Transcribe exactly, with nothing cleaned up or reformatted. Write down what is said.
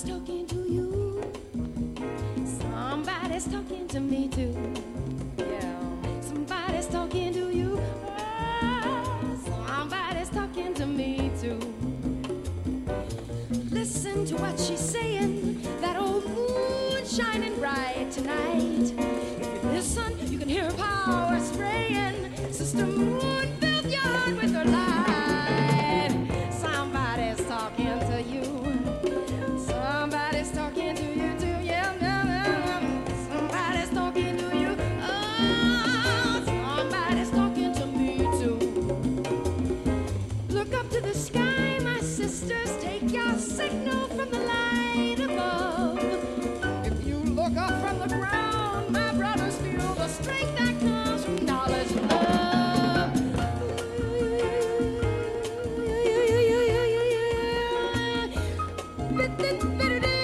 talking to you. Somebody's talking to me too. Yeah. Somebody's talking to you. Oh, somebody's talking to me too. Listen to what she's saying. That old moon shining bright tonight. If you listen, you can hear her power spraying. Sister Moon fills your heart with her light. Somebody's talking to you. Somebody's talking to you too. Yeah, yeah, yeah. Somebody's talking to you. Oh, somebody's talking to me too. Look up to the sky, my sisters. Take your signal from the light above. If you look up from the ground, my brothers, feel the strength that comes from knowledge and love. Bit, bit, bit, bit,